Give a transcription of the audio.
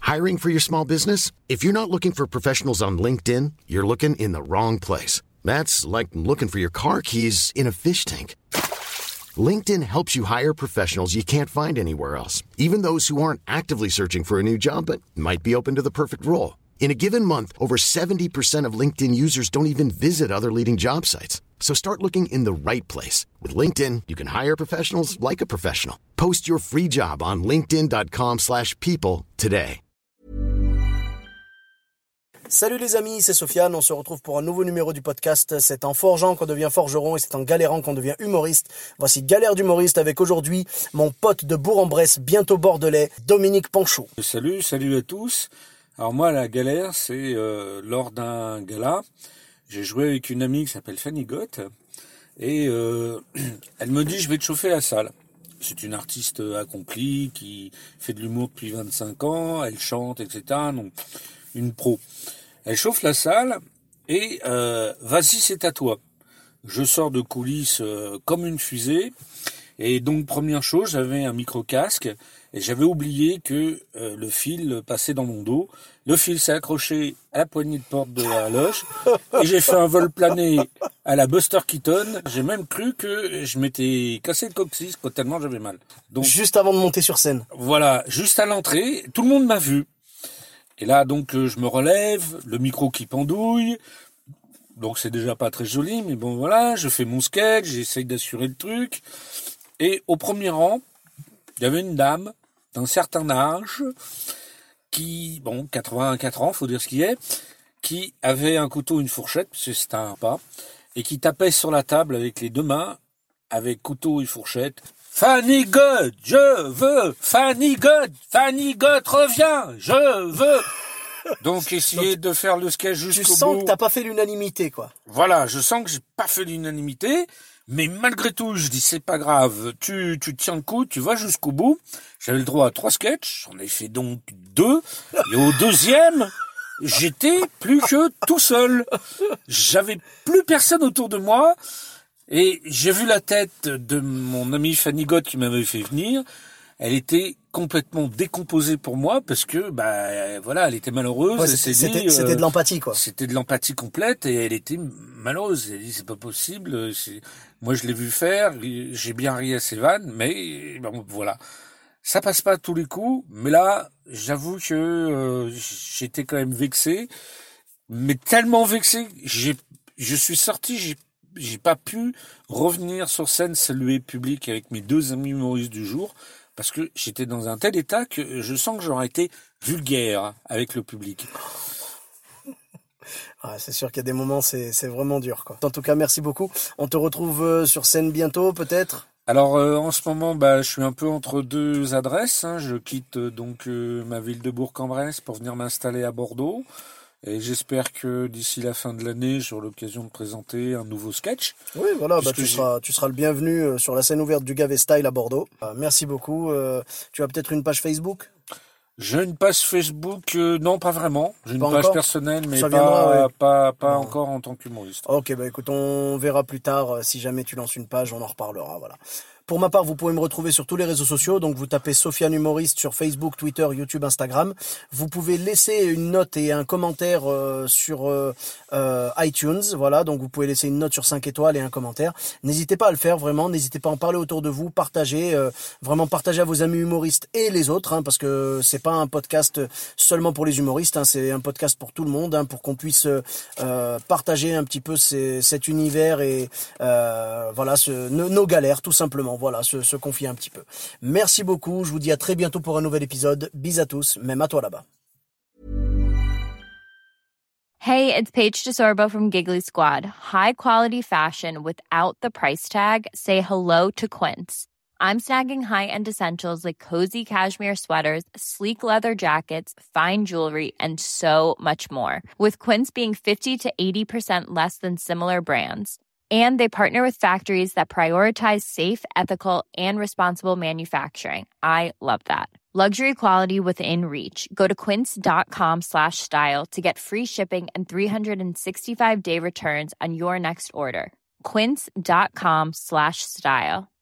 Hiring for your small business? If you're not looking for professionals on LinkedIn, you're looking in the wrong place. That's like looking for your car keys in a fish tank. LinkedIn helps you hire professionals you can't find anywhere else, even those who aren't actively searching for a new job but might be open to the perfect role. In a given month, over 70% of LinkedIn users don't even visit other leading job sites. So start looking in the right place. With LinkedIn, you can hire professionals like a professional. Post your free job on linkedin.com/people today. Salut les amis, c'est Sofiane, on se retrouve pour un nouveau numéro du podcast. C'est en forgeant qu'on devient forgeron et c'est en galérant qu'on devient humoriste. Voici Galère d'humoriste avec aujourd'hui mon pote de Bourg-en-Bresse, bientôt bordelais, Dominique Panchaud. Salut à tous. Alors moi, la galère, c'est lors d'un gala, j'ai joué avec une amie qui s'appelle Fanny Gott et elle me dit « je vais te chauffer la salle ». C'est une artiste accomplie qui fait de l'humour depuis 25 ans, elle chante, etc. Donc, une pro. Elle chauffe la salle et vas-y, c'est à toi. Je sors de coulisses comme une fusée et donc première chose, j'avais un micro-casque et j'avais oublié que le fil passait dans mon dos. Le fil s'est accroché à la poignée de porte de la loge et j'ai fait un vol plané à la Buster Keaton. J'ai même cru que je m'étais cassé le coccyx tellement j'avais mal. Donc juste avant de monter sur scène. Voilà, juste à l'entrée, tout le monde m'a vu. Et là, donc, je me relève, le micro qui pendouille. Donc, c'est déjà pas très joli, mais bon, voilà, je fais mon sketch, j'essaye d'assurer le truc. Et au premier rang, il y avait une dame d'un certain âge qui, 84 ans, faut dire ce qu'il est, qui avait un couteau, une fourchette, parce que c'était un repas, et qui tapait sur la table avec les deux mains, avec couteau et fourchette. Fanny Gott, je veux, Fanny Gott, reviens, je veux. Donc, essayer de faire le sketch jusqu'au bout. Tu sens que t'as pas fait l'unanimité, quoi. Voilà, je sens que j'ai pas fait l'unanimité, mais malgré tout, je dis c'est pas grave, tu tiens le coup, tu vas jusqu'au bout. J'avais le droit à 3 sketchs, j'en ai fait donc 2, et au deuxième, j'étais plus que tout seul. J'avais plus personne autour de moi. Et j'ai vu la tête de mon amie Fanny Gott qui m'avait fait venir. Elle était complètement décomposée pour moi parce que, voilà, elle était malheureuse. Ouais, c'était de l'empathie, quoi. C'était de l'empathie complète et elle était malheureuse. Elle dit, c'est pas possible. Moi, je l'ai vu faire. J'ai bien ri à ses vannes, mais voilà. Ça passe pas à tous les coups. Mais là, j'avoue que j'étais quand même vexé. Mais tellement vexé, je suis sorti, j'ai pas pu revenir sur scène saluer le public avec mes 2 amis humoristes du jour parce que j'étais dans un tel état que je sens que j'aurais été vulgaire avec le public. Ah, c'est sûr qu'il y a des moments, c'est vraiment dur, quoi. En tout cas, merci beaucoup. On te retrouve sur scène bientôt, peut-être? Alors, en ce moment, je suis un peu entre 2 adresses. Je quitte donc ma ville de Bourg-en-Bresse pour venir m'installer à Bordeaux. Et j'espère que d'ici la fin de l'année, j'aurai l'occasion de présenter un nouveau sketch. Oui, voilà, tu seras le bienvenu sur la scène ouverte du Gavet Style à Bordeaux. Merci beaucoup. Tu as peut-être une page Facebook ? J'ai une page Facebook, non pas vraiment. J'ai une page personnelle, mais pas encore en tant qu'humoriste. Ok, écoute, on verra plus tard. Si jamais tu lances une page, on en reparlera, voilà. Pour ma part, vous pouvez me retrouver sur tous les réseaux sociaux. Donc, vous tapez Sofiane Humoriste sur Facebook, Twitter, YouTube, Instagram. Vous pouvez laisser une note et un commentaire sur iTunes. Voilà, donc vous pouvez laisser une note sur 5 étoiles et un commentaire. N'hésitez pas à le faire, vraiment. N'hésitez pas à en parler autour de vous. Partagez, vraiment partagez à vos amis humoristes et les autres, parce que c'est pas un podcast seulement pour les humoristes. C'est un podcast pour tout le monde, pour qu'on puisse partager un petit peu cet univers et voilà, nos galères, tout simplement. Voilà, se confier un petit peu. Merci beaucoup, je vous dis à très bientôt pour un nouvel épisode. Bis à tous, même à toi là-bas. Hey, it's Paige DeSorbo from Giggly Squad. High quality fashion without the price tag. Say hello to Quince. I'm snagging high-end essentials like cozy cashmere sweaters, sleek leather jackets, fine jewelry, and so much more. With Quince being 50 to 80% less than similar brands. And they partner with factories that prioritize safe, ethical, and responsible manufacturing. I love that. Luxury quality within reach. Go to quince.com/style to get free shipping and 365-day returns on your next order. Quince.com/style.